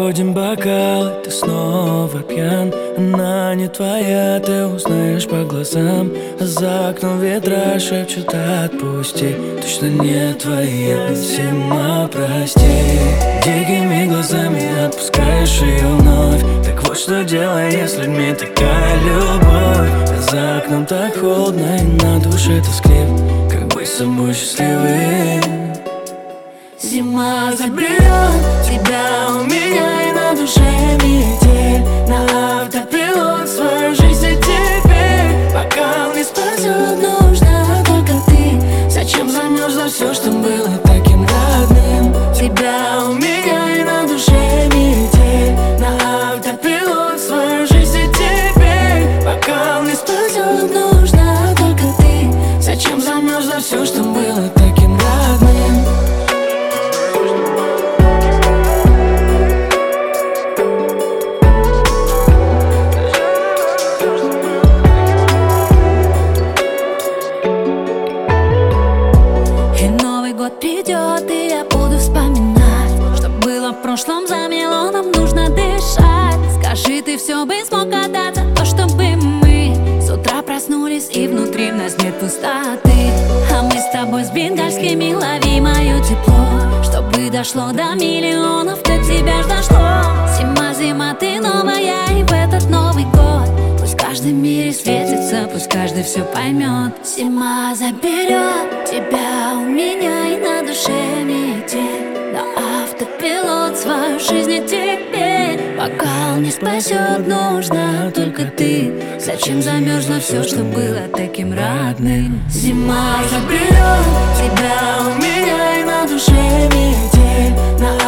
Подводим бокал, ты снова пьян. Она не твоя, ты узнаешь по глазам. А за окном ветра шепчут: отпусти. Точно не твоя, зима, прости. Дикими глазами отпускаешь ее вновь. Так вот что делай, если мне такая любовь. А за окном так холодно и на душе тоскливо. Как быть с собой счастливым? Зима заберет тебя у меня, и на душе метель. На автопилот свою жизнь теперь. Бокал не спасет, нужна только ты. Зачем замерзло все, что было таким родным? Тебя у меня, и на душе метель. На автопилот свою жизнь теперь. Бокал не спасет, нужна только ты. Зачем замерзло все, что было таким родным? Придет, и я буду вспоминать, что было в прошлом, замело, нам нужно дышать. Скажи, ты все бы смог отдать за то, чтобы мы с утра проснулись, и внутри в нас нет пустоты. А мы с тобой с бенгальскими лови мое тепло, чтобы дошло до миллионов, до тебя ж дошло. Зима, зима, ты новая, и в этот Новый год пусть каждый в мире светится, пусть каждый все поймет. Зима заберет тебя у меня, и на душе метель. На автопилот свою жизнь теперь. Бокал не спасет, нужна только ты. Зачем замерзло все, что было таким родным? Зима заберет тебя у меня, и на душе метель. На